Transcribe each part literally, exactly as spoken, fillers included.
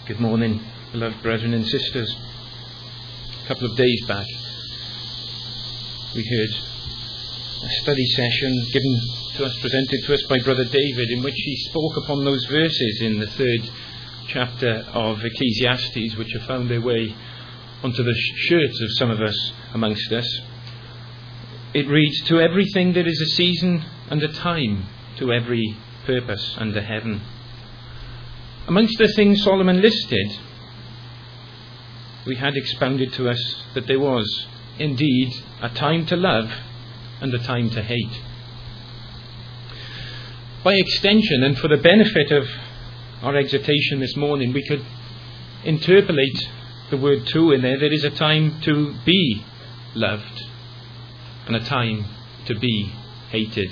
Good morning, beloved brethren and sisters. A couple of days back, we heard a study session given to us, presented to us by Brother David, in which he spoke upon those verses in the third chapter of Ecclesiastes, which have found their way onto the shirts of some of us amongst us. It reads, "To everything there is a season and a time, to every purpose under heaven." Amongst the things Solomon listed, we had expounded to us that there was indeed a time to love and a time to hate. By extension, and for the benefit of our exhortation this morning, we could interpolate the word "to" in there. There is a time to be loved and a time to be hated.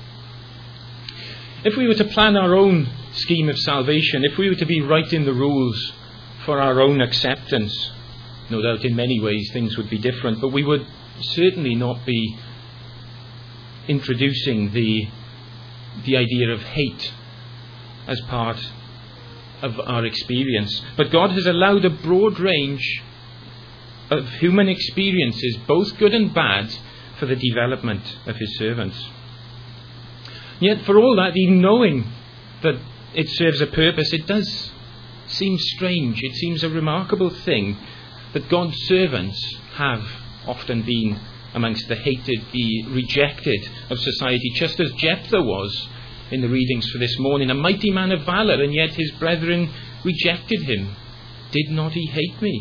If we were to plan our own scheme of salvation, if we were to be writing the rules for our own acceptance, no doubt in many ways things would be different, but we would certainly not be introducing the the idea of hate as part of our experience. But God has allowed a broad range of human experiences, both good and bad, for the development of his servants. Yet for all that, even knowing that it serves a purpose, it does seem strange, it seems a remarkable thing that God's servants have often been amongst the hated, the rejected of society, just as Jephthah was in the readings for this morning, a mighty man of valour, and yet his brethren rejected him. Did not he hate me?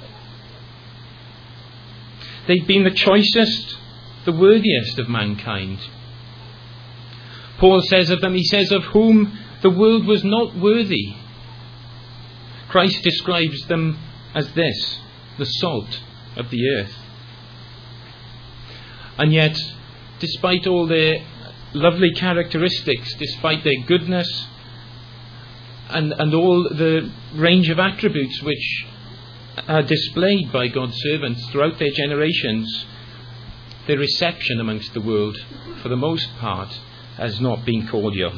They've been the choicest, the worthiest of mankind. Paul says of them, he says, of whom the world was not worthy. Christ describes them as this, the salt of the earth. And yet, despite all their lovely characteristics, despite their goodness, and, and all the range of attributes which are displayed by God's servants throughout their generations, their reception amongst the world, for the most part, has not been cordial.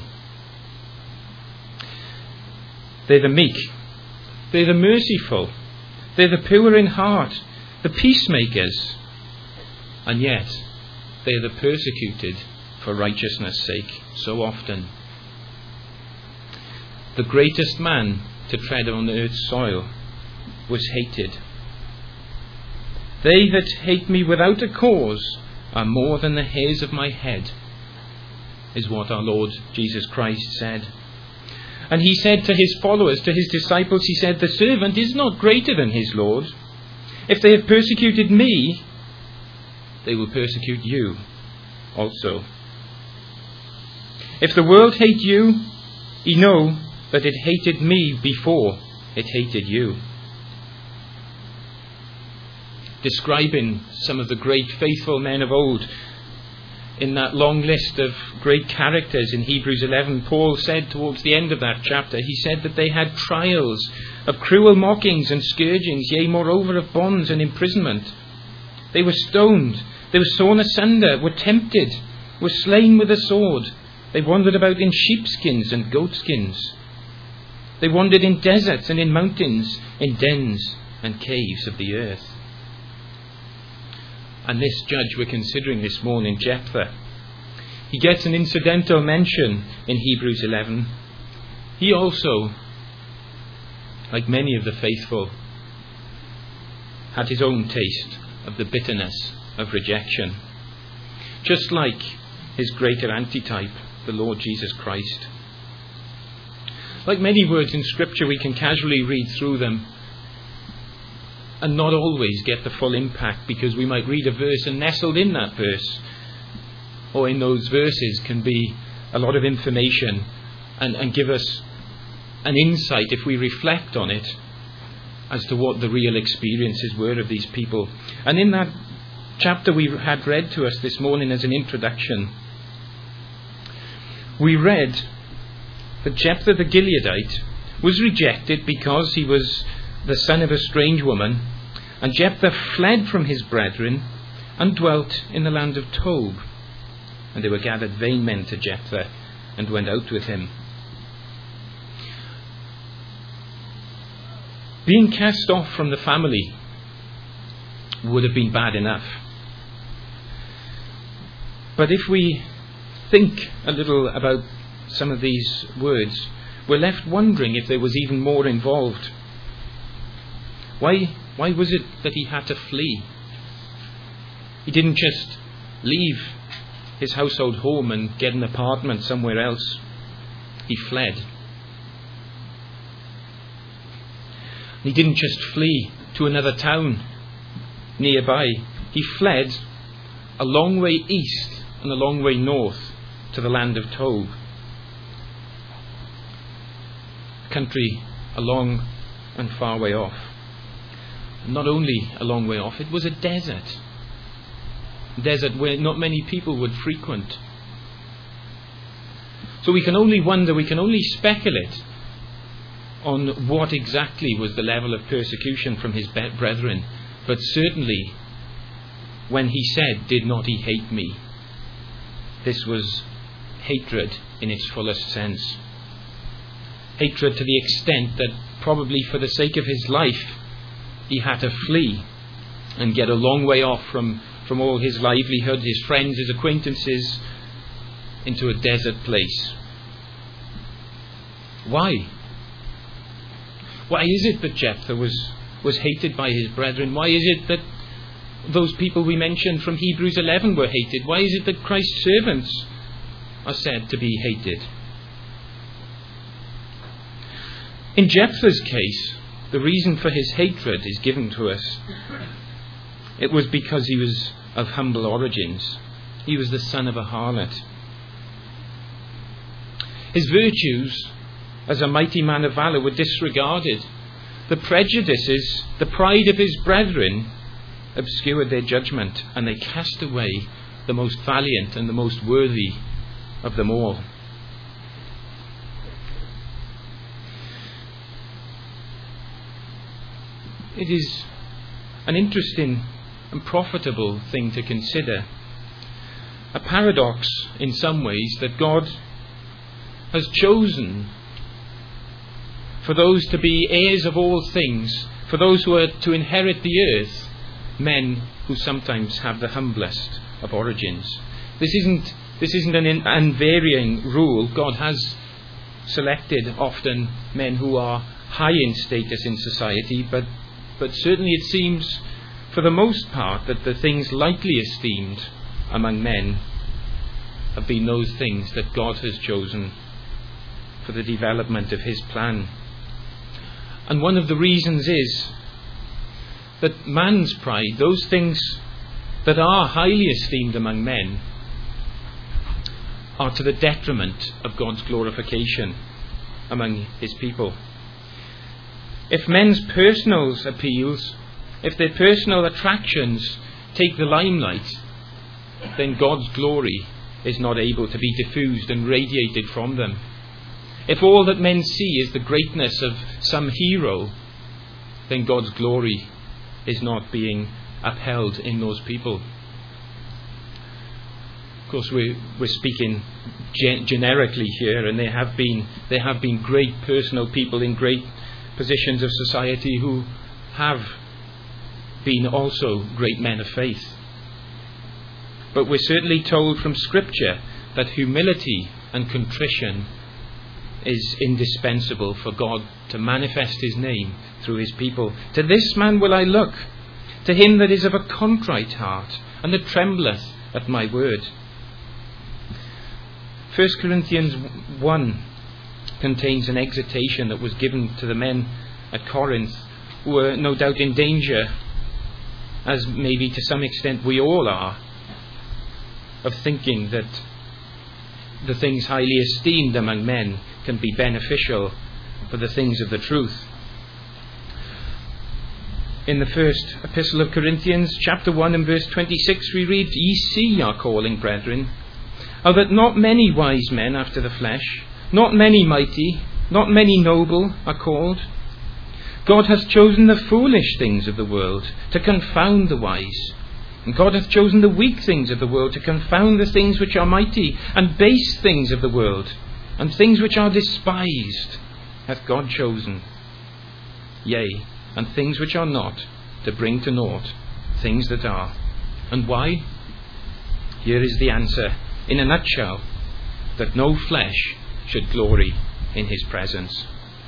They're the meek, they're the merciful, they're the pure in heart, the peacemakers, and yet they're the persecuted for righteousness' sake so often. The greatest man to tread on earth's soil was hated. They that hate me without a cause are more than the hairs of my head, is what our Lord Jesus Christ said. And he said to his followers, to his disciples, he said, the servant is not greater than his Lord. If they have persecuted me, they will persecute you also. If the world hate you, ye know that it hated me before it hated you. Describing some of the great faithful men of old, in that long list of great characters in Hebrews eleven, Paul said towards the end of that chapter, he said that they had trials of cruel mockings and scourgings, yea, moreover of bonds and imprisonment. They were stoned, they were sawn asunder, were tempted, were slain with a sword. They wandered about in sheepskins and goatskins. They wandered in deserts and in mountains, in dens and caves of the earth. And this judge we're considering this morning, Jephthah, he gets an incidental mention in Hebrews eleven. He also, like many of the faithful, had his own taste of the bitterness of rejection, just like his greater antitype, the Lord Jesus Christ. Like many words in Scripture, we can casually read through them and not always get the full impact, because we might read a verse and nestled in that verse or in those verses can be a lot of information and, and give us an insight, if we reflect on it, as to what the real experiences were of these people. And in that chapter we had read to us this morning as an introduction, we read that Jephthah the Gileadite was rejected because he was the son of a strange woman, and Jephthah fled from his brethren and dwelt in the land of Tob. And there were gathered vain men to Jephthah and went out with him. Being cast off from the family would have been bad enough. But if we think a little about some of these words, we're left wondering if there was even more involved. Why, why was it that he had to flee? He didn't just leave his household home and get an apartment somewhere else. He fled. He didn't just flee to another town nearby. He fled a long way east and a long way north to the land of Tob. A country a long and far way off. Not only a long way off, it was a desert. A desert where not many people would frequent. So we can only wonder, we can only speculate on what exactly was the level of persecution from his brethren. But certainly, when he said, "Did not he hate me?" this was hatred in its fullest sense. Hatred to the extent that probably for the sake of his life, he had to flee and get a long way off from, from all his livelihood, his friends, his acquaintances, into a desert place. Why? Why is it that Jephthah was, was hated by his brethren? Why is it that those people we mentioned from Hebrews eleven were hated? Why is it that Christ's servants are said to be hated? In Jephthah's case, the reason for his hatred is given to us. It was because he was of humble origins. He was the son of a harlot. His virtues as a mighty man of valour were disregarded. The prejudices, the pride of his brethren obscured their judgment, and they cast away the most valiant and the most worthy of them all. It is an interesting and profitable thing to consider. A paradox in some ways that God has chosen for those to be heirs of all things, for those who are to inherit the earth, men who sometimes have the humblest of origins. This isn't, this isn't an unvarying rule. God has selected often men who are high in status in society, but, but certainly it seems for the most part that the things lightly esteemed among men have been those things that God has chosen for the development of his plan. And one of the reasons is that man's pride, those things that are highly esteemed among men, are to the detriment of God's glorification among his people. If men's personal appeals, if their personal attractions take the limelight, then God's glory is not able to be diffused and radiated from them. If all that men see is the greatness of some hero, then God's glory is not being upheld in those people. Of course, we're, we're speaking gen- generically here, and there have been there have been great personal people in great positions of society who have been also great men of faith. But we're certainly told from Scripture that humility and contrition is indispensable for God to manifest his name through his people. To this man will I look, to him that is of a contrite heart, and that trembleth at my word. First Corinthians one contains an exhortation that was given to the men at Corinth, who were no doubt in danger, as maybe to some extent we all are, of thinking that the things highly esteemed among men can be beneficial for the things of the truth. In the first epistle of Corinthians, chapter one and verse twenty-six, we read, "Ye see our calling, brethren, how that not many wise men after the flesh, not many mighty, not many noble are called. God hath chosen the foolish things of the world to confound the wise. And God hath chosen the weak things of the world to confound the things which are mighty, and base things of the world, and things which are despised hath God chosen, yea, and things which are not, to bring to naught things that are. And why? Here is the answer, in a nutshell, that no flesh should glory in his presence.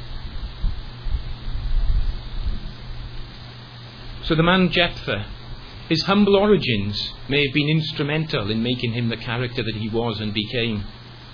So the man Jephthah, his humble origins may have been instrumental in making him the character that he was and became.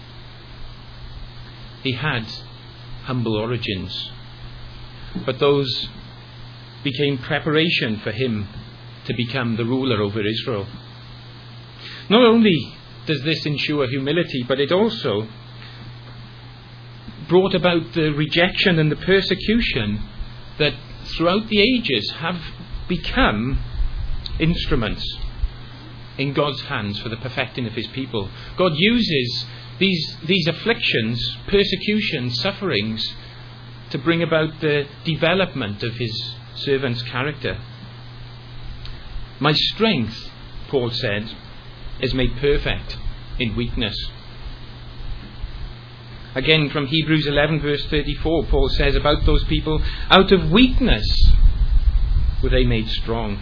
He had humble origins, but those became preparation for him to become the ruler over Israel. Not only does this ensure humility, but it also brought about the rejection and the persecution that throughout the ages have become instruments in God's hands for the perfecting of his people. God uses these, these afflictions, persecutions, sufferings to bring about the development of his servant's character. My strength, Paul said, is made perfect in weakness. Again, from Hebrews eleven verse thirty-four, Paul says about those people, out of weakness were they made strong.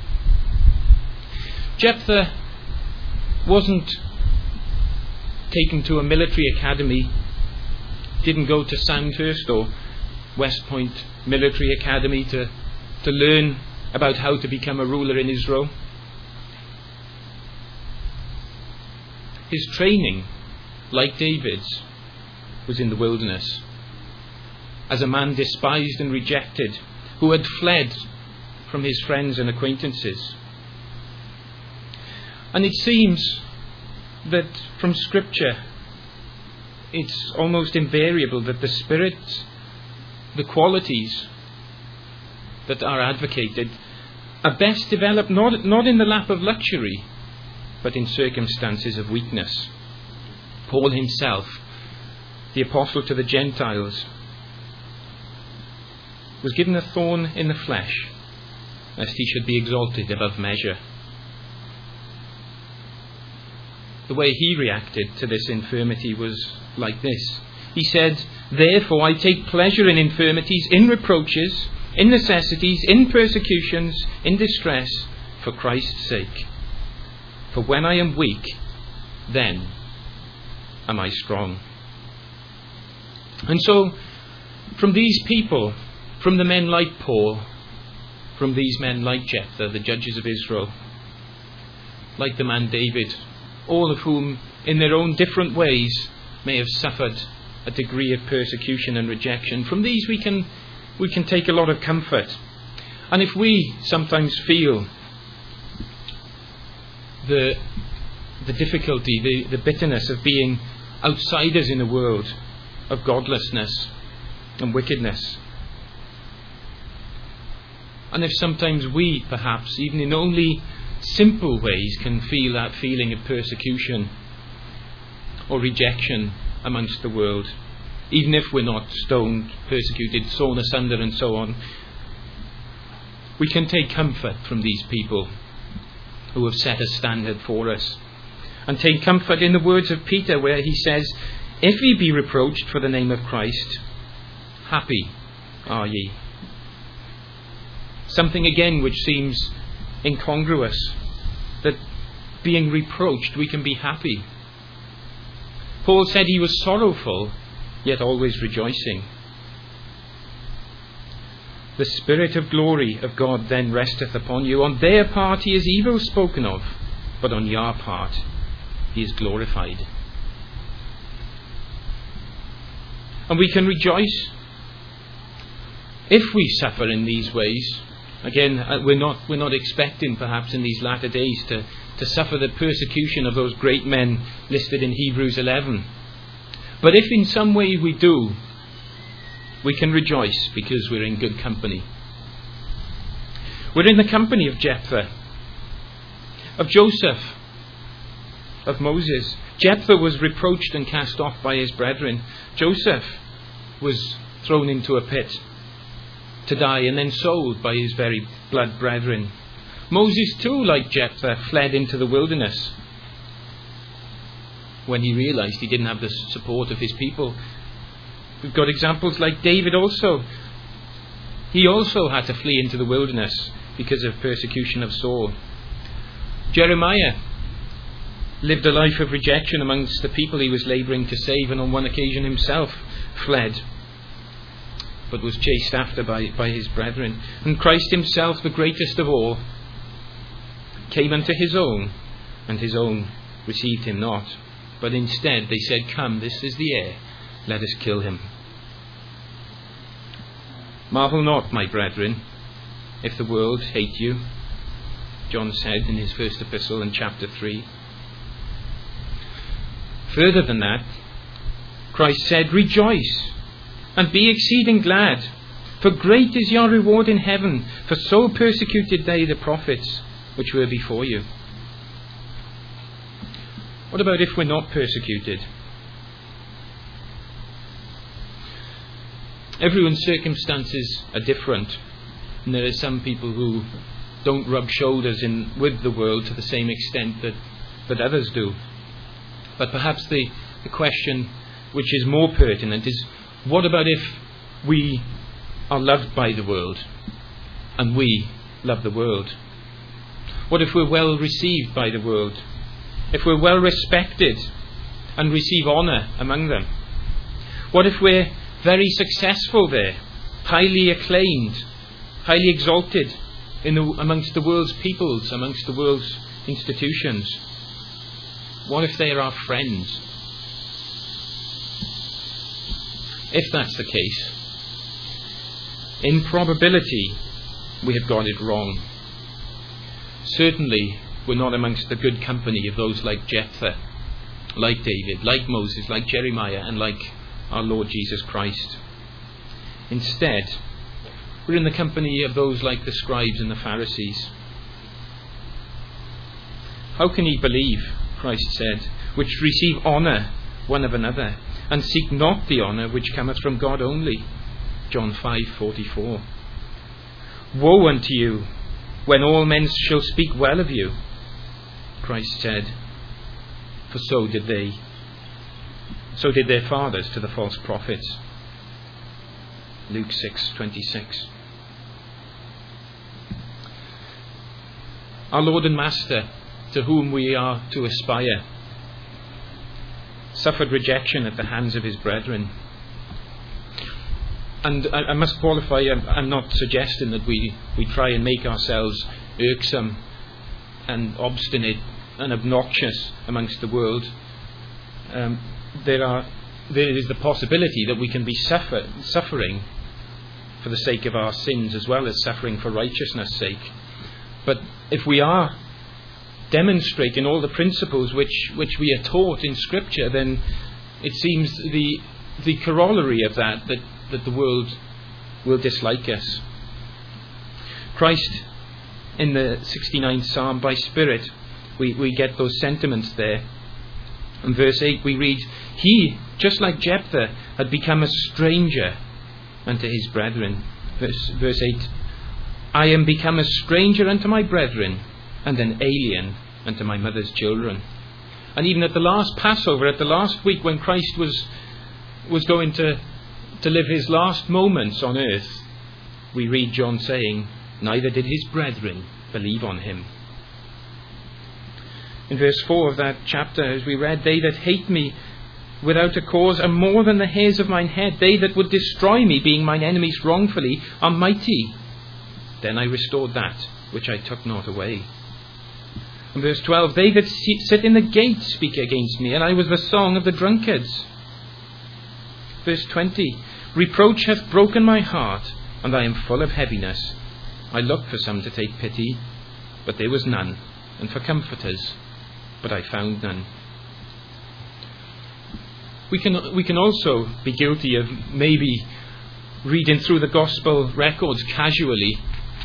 Jephthah wasn't taken to a military academy, didn't go to Sandhurst or West Point Military Academy to, to learn about how to become a ruler in Israel. His training, like David's, was in the wilderness. As a man despised and rejected, who had fled from his friends and acquaintances. And it seems that from Scripture, it's almost invariable that the spirit, the qualities that are advocated, are best developed not, not in the lap of luxury, but in circumstances of weakness. Paul himself, the apostle to the Gentiles, was given a thorn in the flesh, lest he should be exalted above measure. The way he reacted to this infirmity was like this. He said, therefore I take pleasure in infirmities, in reproaches, in necessities, in persecutions, in distress, for Christ's sake. For when I am weak, then am I strong. And so, from these people, from the men like Paul, from these men like Jephthah, the judges of Israel, like the man David, all of whom in their own different ways may have suffered a degree of persecution and rejection, from these we can we can take a lot of comfort. And if we sometimes feel the the difficulty, the, the bitterness of being outsiders in a world of godlessness and wickedness, and if sometimes we, perhaps, even in only simple ways, can feel that feeling of persecution or rejection amongst the world, even if we're not stoned, persecuted, sawn asunder and so on, we can take comfort from these people who have set a standard for us, and take comfort in the words of Peter, where he says, if ye be reproached for the name of Christ, happy are ye. Something again which seems incongruous, that being reproached we can be happy. Paul said he was sorrowful, yet always rejoicing. The Spirit of glory of God then resteth upon you. On their part he is evil spoken of, but on your part he is glorified. And we can rejoice if we suffer in these ways. Again, we're not we're not expecting perhaps in these latter days to, to suffer the persecution of those great men listed in Hebrews eleven. But if in some way we do, we can rejoice because we're in good company. We're in the company of Jephthah, of Joseph, of Moses. Jephthah was reproached and cast off by his brethren. Joseph was thrown into a pit to die and then sold by his very blood brethren. Moses too, like Jephthah, fled into the wilderness when he realized he didn't have the support of his people. We've got examples like David also. He also had to flee into the wilderness because of persecution of Saul. Jeremiah lived a life of rejection amongst the people he was labouring to save, and on one occasion himself fled, but was chased after by, by his brethren. And Christ himself, the greatest of all, came unto his own, and his own received him not. But instead they said, "Come, this is the heir, let us kill him." Marvel not, my brethren, if the world hate you, John said in his first epistle in chapter three. Further than that, Christ said, "Rejoice and be exceeding glad, for great is your reward in heaven, for so persecuted they the prophets which were before you." What about if we're not persecuted? Everyone's circumstances are different, and there are some people who don't rub shoulders in with the world to the same extent that, that others do. But perhaps the, the question which is more pertinent is, what about if we are loved by the world and we love the world? What if we're well received by the world? If we're well respected and receive honour among them? What if we're very successful there, highly acclaimed, highly exalted in the, amongst the world's peoples, amongst the world's institutions? What if they are our friends? If that's the case, in probability we have got it wrong. Certainly we're not amongst the good company of those like Jephthah, like David, like Moses, like Jeremiah, and like our Lord Jesus Christ. Instead, we're in the company of those like the scribes and the Pharisees. How can ye believe, Christ said, which receive honour one of another, and seek not the honour which cometh from God only? John five forty-four. Woe unto you, when all men shall speak well of you, Christ said, for so did they. So did their fathers to the false prophets. Luke six twenty-six. Our Lord and Master, to whom we are to aspire, suffered rejection at the hands of his brethren. And I, I must qualify, I'm, I'm not suggesting that we, we try and make ourselves irksome and obstinate and obnoxious amongst the world. Um, there are there is the possibility that we can be suffer, suffering for the sake of our sins as well as suffering for righteousness' sake. But if we are demonstrating all the principles which, which we are taught in Scripture, then it seems the the corollary of that, that that the world will dislike us. Christ, in the sixty-ninth Psalm, by Spirit, we, we get those sentiments there. In verse eight we read, he, just like Jephthah, had become a stranger unto his brethren. Verse, verse eight, I am become a stranger unto my brethren, and an alien unto my mother's children. And even at the last Passover, at the last week when Christ was was going to, to live his last moments on earth, we read John saying, neither did his brethren believe on him. In verse four of that chapter, as we read, they that hate me without a cause are more than the hairs of mine head. They that would destroy me, being mine enemies wrongfully, are mighty. Then I restored that which I took not away. In verse twelve, they that sit in the gate speak against me, and I was the song of the drunkards. Verse twenty, reproach hath broken my heart, and I am full of heaviness. I looked for some to take pity, but there was none, and for comforters, but I found none. We can we can also be guilty of maybe reading through the gospel records casually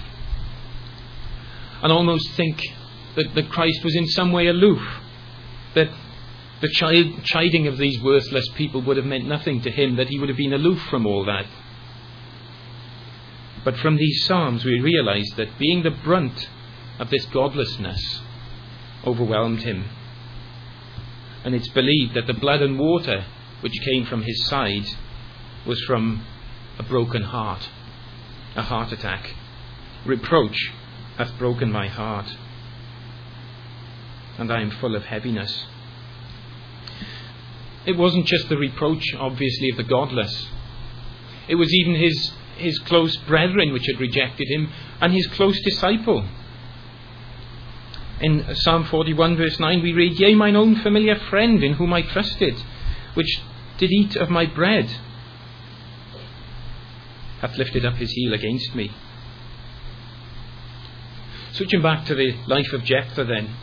and almost think that, that Christ was in some way aloof, that the chid, chiding of these worthless people would have meant nothing to him, that he would have been aloof from all that. But from these Psalms we realise that being the brunt of this godlessness overwhelmed him. And it's believed that the blood and water which came from his side was from a broken heart. a heart attack. Reproach hath broken my heart, and I am full of heaviness. It wasn't just the reproach, obviously, of the godless. It was even his, his close brethren which had rejected him, and his close disciple. In Psalm forty-one verse nine we read, Yea, mine own familiar friend in whom I trusted, which did eat of my bread, hath lifted up his heel against me. Switching back to the life of Jephthah then,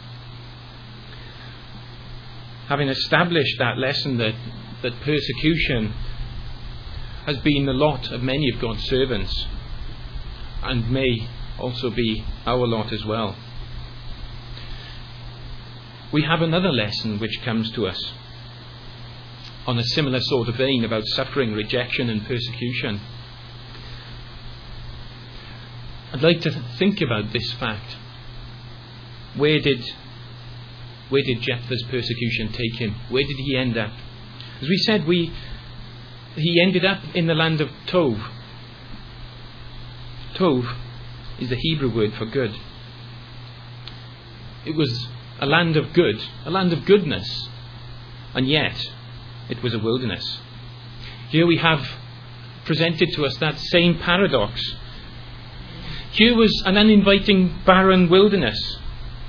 having established that lesson that, that persecution has been the lot of many of God's servants, and may also be our lot as well, we have another lesson which comes to us on a similar sort of vein about suffering, rejection and persecution. I'd like to think about this fact. Where did where did Jephthah's persecution take him? Where did he end up? As we said, we he ended up in the land of Tov. Tov is the Hebrew word for good. It was a land of good, a land of goodness, and yet it was a wilderness. Here we have presented to us that same paradox. Here was an uninviting, barren wilderness,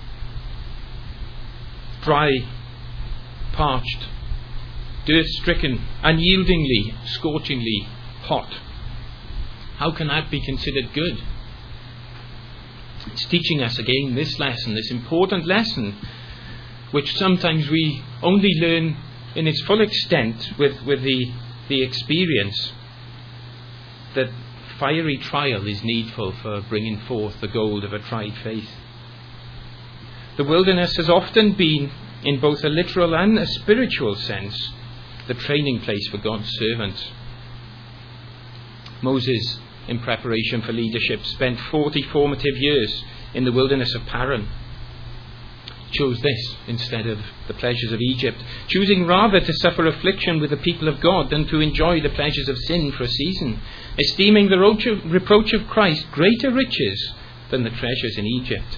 dry, parched, dirt-stricken, unyieldingly, scorchingly hot. How can that be considered good? It's teaching us again this lesson, this important lesson, which sometimes we only learn in its full extent with, with the, the experience that fiery trial is needful for bringing forth the gold of a tried faith. The wilderness has often been, in both a literal and a spiritual sense, the training place for God's servants. Moses, in preparation for leadership, spent forty formative years in the wilderness of Paran. Chose this instead of the pleasures of Egypt, choosing rather to suffer affliction with the people of God than to enjoy the pleasures of sin for a season, esteeming the reproach of Christ greater riches than the treasures in Egypt.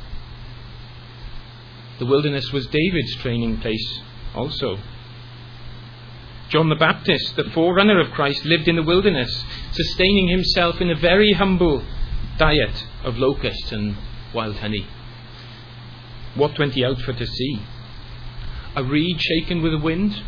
The wilderness was David's training place also. John the Baptist, the forerunner of Christ, lived in the wilderness, sustaining himself in a very humble diet of locusts and wild honey. What went he out for to see? A reed shaken with the wind?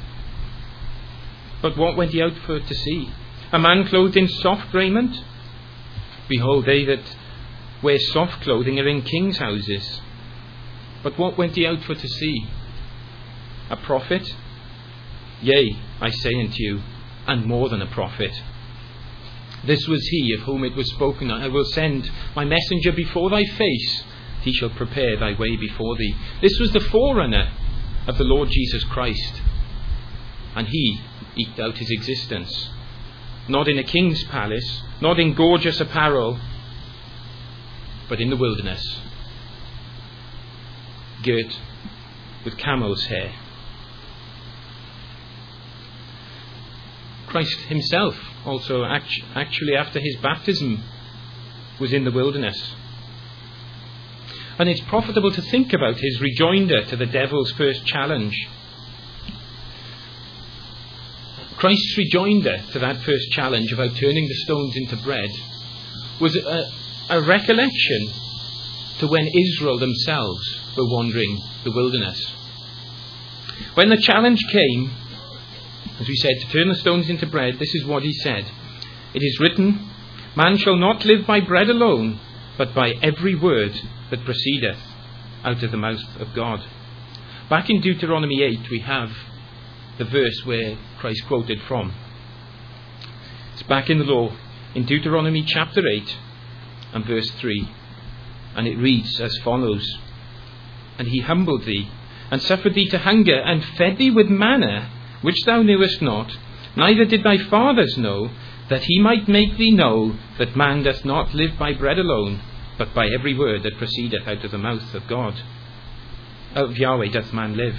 But what went he out for to see? A man clothed in soft raiment? Behold, they that wear soft clothing are in kings' houses. But what went he out for to see? A prophet? Yea, I say unto you, and more than a prophet. This was he of whom it was spoken, I will send my messenger before thy face, he shall prepare thy way before thee. This was the forerunner of the Lord Jesus Christ, and he eked out his existence, not in a king's palace, not in gorgeous apparel, but in the wilderness, girt with camel's hair. Christ himself also act- actually after his baptism was in the wilderness. And it's profitable to think about his rejoinder to the devil's first challenge. Christ's rejoinder to that first challenge about turning the stones into bread was a, a recollection to when Israel themselves were wandering the wilderness. When the challenge came, as we said, to turn the stones into bread, this is what he said. It is written, man shall not live by bread alone, but by every word that proceedeth out of the mouth of God. Back in Deuteronomy eight we have the verse where Christ quoted from. It's back in the law, in Deuteronomy chapter eight and verse three. And it reads as follows. And he humbled thee, and suffered thee to hunger, and fed thee with manna, which thou knewest not, neither did thy fathers know, that he might make thee know that man doth not live by bread alone, but by every word that proceedeth out of the mouth of God. Out of Yahweh doth man live.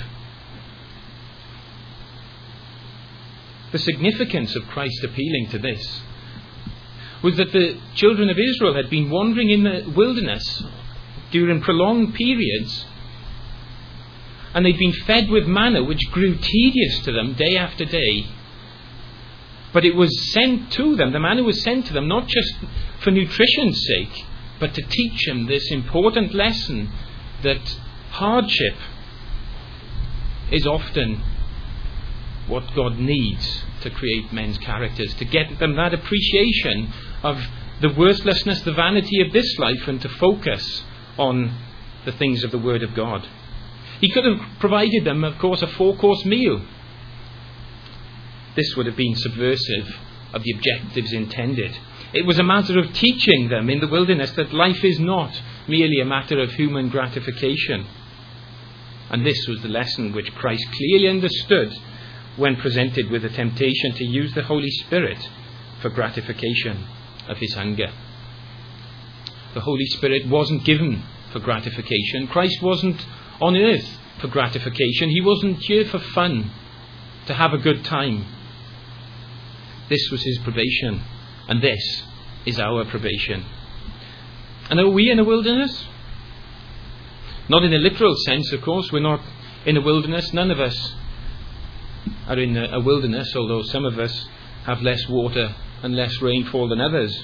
The significance of Christ appealing to this was that the children of Israel had been wandering in the wilderness during prolonged periods, and they'd been fed with manna which grew tedious to them day after day. But it was sent to them, the manna was sent to them not just for nutrition's sake, but to teach them this important lesson that hardship is often what God needs to create men's characters, to get them that appreciation of the worthlessness, the vanity of this life, and to focus on the things of the Word of God. He could have provided them, of course, a four-course meal. This would have been subversive of the objectives intended. It was a matter of teaching them in the wilderness that life is not merely a matter of human gratification. And this was the lesson which Christ clearly understood when presented with the temptation to use the Holy Spirit for gratification of his hunger. The Holy Spirit wasn't given for gratification. Christ wasn't on earth for gratification. He wasn't here for fun, to have a good time. This was his probation, and this is our probation. And are we in a wilderness? Not in a literal sense, of course. We're not in a wilderness. None of us are in a wilderness, although some of us have less water and less rainfall than others.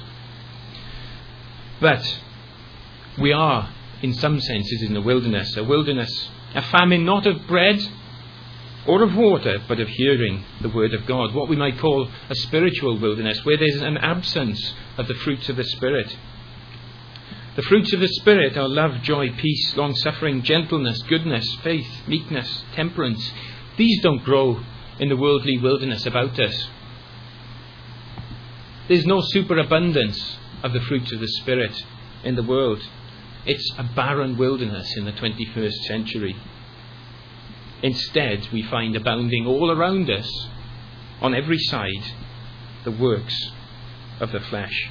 But we are, in some senses, in a wilderness. A wilderness, a famine not of bread or of water, but of hearing the word of God. What we might call a spiritual wilderness, where there's an absence of the fruits of the Spirit. The fruits of the Spirit are love, joy, peace, long-suffering, gentleness, goodness, faith, meekness, temperance. These don't grow in the worldly wilderness about us. There's no superabundance of the fruits of the Spirit in the world. It's a barren wilderness in the twenty-first century. Instead, we find abounding all around us, on every side, the works of the flesh.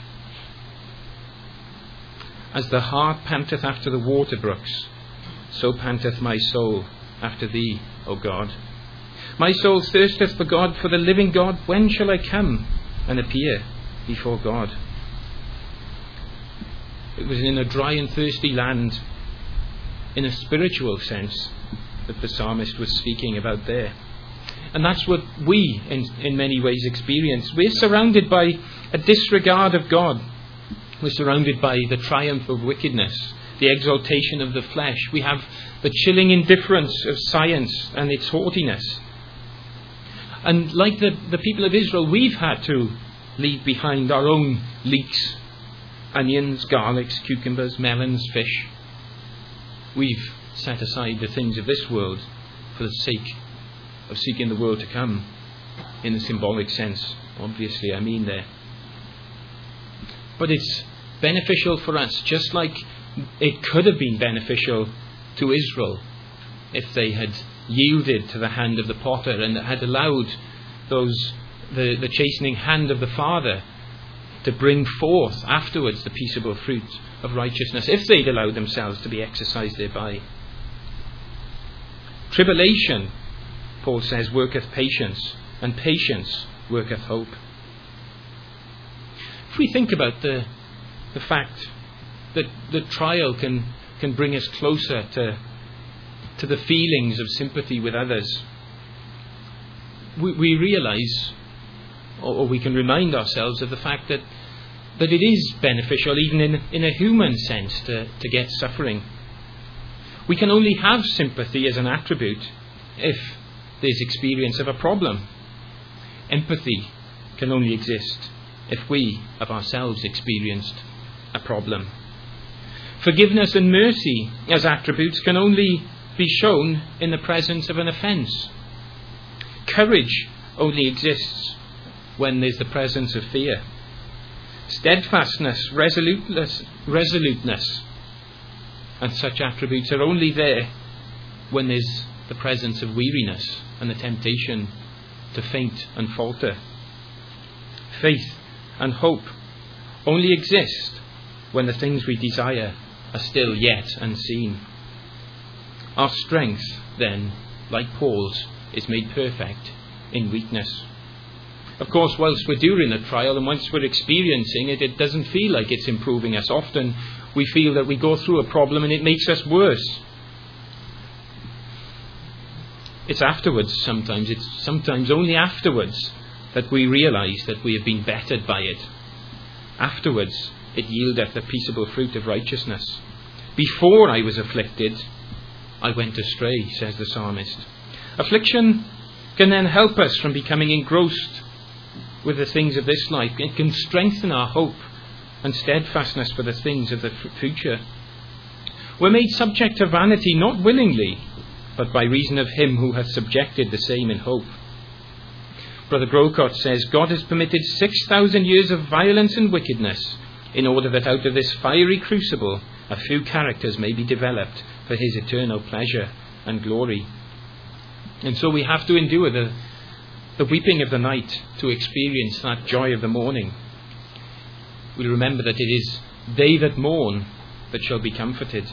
As the hart panteth after the water brooks, so panteth my soul after thee, O God. My soul thirsteth for God, for the living God. When shall I come and appear before God? It was in a dry and thirsty land, in a spiritual sense, that the psalmist was speaking about there. And that's what we, in, in many ways, experience. We're surrounded by a disregard of God. We're surrounded by the triumph of wickedness, the exaltation of the flesh. We have the chilling indifference of science and its haughtiness. And like the, the people of Israel, we've had to leave behind our own leeks, onions, garlics, cucumbers, melons, fish. We've set aside the things of this world for the sake of seeking the world to come, in the symbolic sense, obviously, I mean there. But it's beneficial for us, just like it could have been beneficial to Israel if they had yielded to the hand of the potter and had allowed those the, the chastening hand of the Father to bring forth afterwards the peaceable fruit of righteousness, if they'd allowed themselves to be exercised thereby. Tribulation, Paul says, worketh patience, and patience worketh hope. If we think about the the fact that the trial can, can bring us closer to, to the feelings of sympathy with others, we, we realise, or, or we can remind ourselves of the fact that, that it is beneficial, even in, in a human sense, to, to get suffering. We can only have sympathy as an attribute if there's experience of a problem. Empathy can only exist if we have ourselves experienced a problem. Forgiveness and mercy as attributes can only be shown in the presence of an offence. Courage only exists when there's the presence of fear. Steadfastness, resoluteness, resoluteness, and such attributes are only there when there's the presence of weariness and the temptation to faint and falter. Faith and hope only exist when the things we desire are still yet unseen. Our strength, then, like Paul's, is made perfect in weakness. Of course, whilst we're during a trial and once we're experiencing it, it doesn't feel like it's improving us. Often we feel that we go through a problem and it makes us worse. It's afterwards sometimes, it's sometimes only afterwards that we realise that we have been bettered by it. Afterwards it yieldeth the peaceable fruit of righteousness. Before I was afflicted, I went astray, says the psalmist. Affliction can then help us from becoming engrossed with the things of this life. It can strengthen our hope and steadfastness for the things of the future. We're made subject to vanity, not willingly, but by reason of him who hath subjected the same in hope. Brother Grocott says, God has permitted six thousand years of violence and wickedness in order that out of this fiery crucible a few characters may be developed for his eternal pleasure and glory. And so we have to endure the, the weeping of the night to experience that joy of the morning. We remember that it is they that mourn that shall be comforted.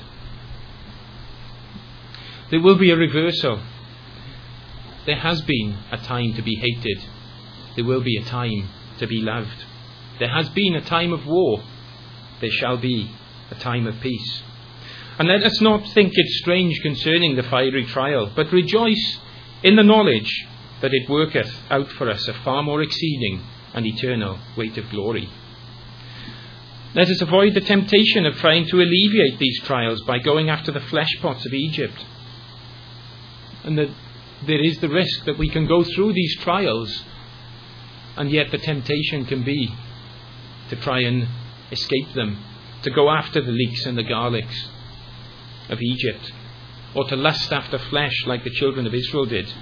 There will be a reversal. There has been a time to be hated. There will be a time to be loved. There has been a time of war. There shall be a time of peace. And let us not think it strange concerning the fiery trial, but rejoice in the knowledge that it worketh out for us a far more exceeding and eternal weight of glory. Let us avoid the temptation of trying to alleviate these trials by going after the flesh pots of Egypt. And that there is the risk that we can go through these trials, and yet the temptation can be to try and escape them, to go after the leeks and the garlics of Egypt, or to lust after flesh like the children of Israel did.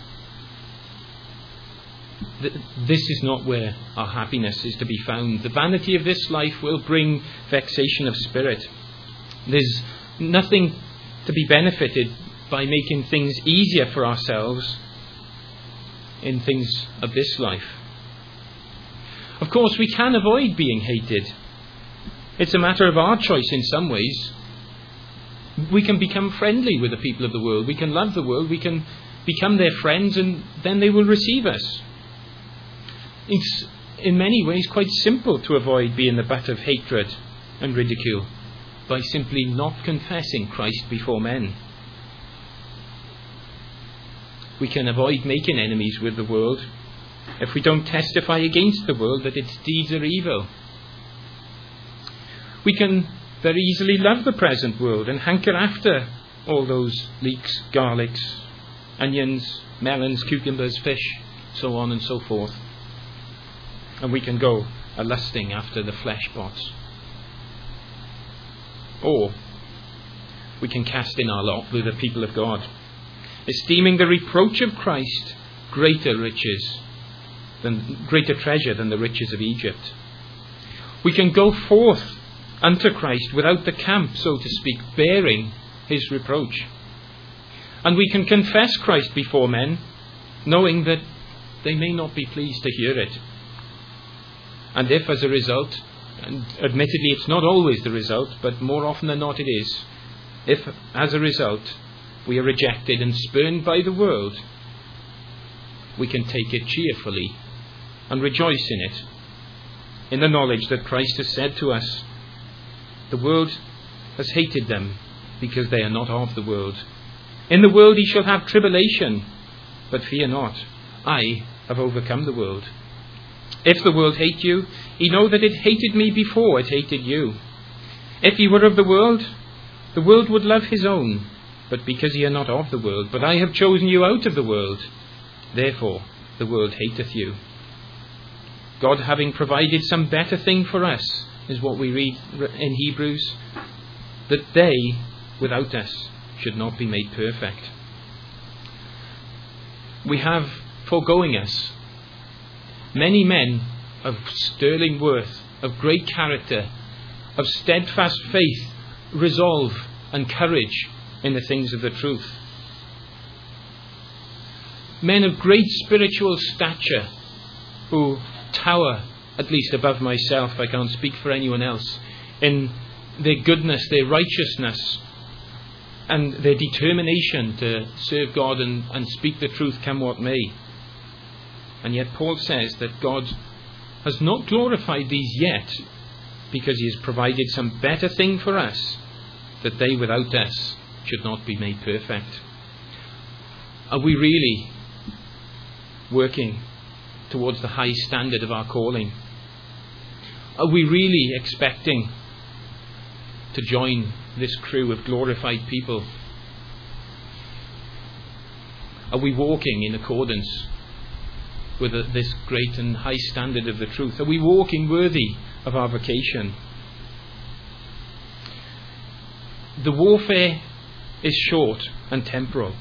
This is not where our happiness is to be found. The vanity of this life will bring vexation of spirit. There's nothing to be benefited by making things easier for ourselves in things of this life. Of course, we can avoid being hated. It's a matter of our choice in some ways. We can become friendly with the people of the world. We can love the world. We can become their friends, and then they will receive us. It's in many ways quite simple to avoid being the butt of hatred and ridicule by simply not confessing Christ before men. We can avoid making enemies with the world if we don't testify against the world that its deeds are evil. We can very easily love the present world and hanker after all those leeks, garlics, onions, melons, cucumbers, fish, so on and so forth. And we can go a-lusting after the flesh pots. Or we can cast in our lot with the people of God, esteeming the reproach of Christ greater riches than greater treasure than the riches of Egypt. We can go forth unto Christ without the camp, so to speak, bearing his reproach. And we can confess Christ before men, knowing that they may not be pleased to hear it. And if as a result, and admittedly it's not always the result, but more often than not it is, if as a result we are rejected and spurned by the world, we can take it cheerfully and rejoice in it, in the knowledge that Christ has said to us, the world has hated them because they are not of the world. In the world ye shall have tribulation, but fear not, I have overcome the world. If the world hate you, ye know that it hated me before it hated you. If ye were of the world, the world would love his own. But because ye are not of the world, but I have chosen you out of the world, therefore the world hateth you. God having provided some better thing for us, is what we read in Hebrews, that they, without us, should not be made perfect. We have, foregoing us, many men of sterling worth, of great character, of steadfast faith, resolve and courage in the things of the truth. Men of great spiritual stature who tower, at least above myself, I can't speak for anyone else, in their goodness, their righteousness, and their determination to serve God and, and speak the truth come what may. And yet Paul says that God has not glorified these yet, because he has provided some better thing for us, that they without us should not be made perfect. Are we really working towards the high standard of our calling? Are we really expecting to join this crew of glorified people? Are we walking in accordance with this great and high standard of the truth? Are we walking worthy of our vocation? The warfare is short and temporal.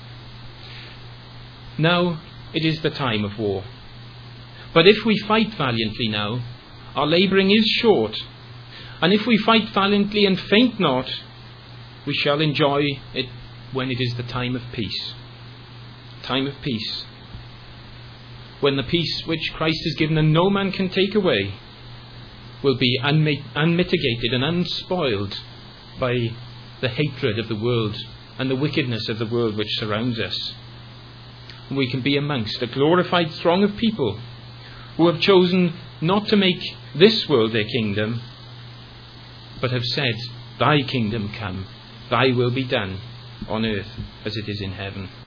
Now it is the time of war. But if we fight valiantly now, our labouring is short. And if we fight valiantly and faint not, we shall enjoy it when it is the time of peace. Time of peace. When the peace which Christ has given and no man can take away will be unmi- unmitigated and unspoiled by the hatred of the world and the wickedness of the world which surrounds us. And we can be amongst a glorified throng of people who have chosen not to make this world their kingdom, but have said, "Thy kingdom come, thy will be done on earth as it is in heaven."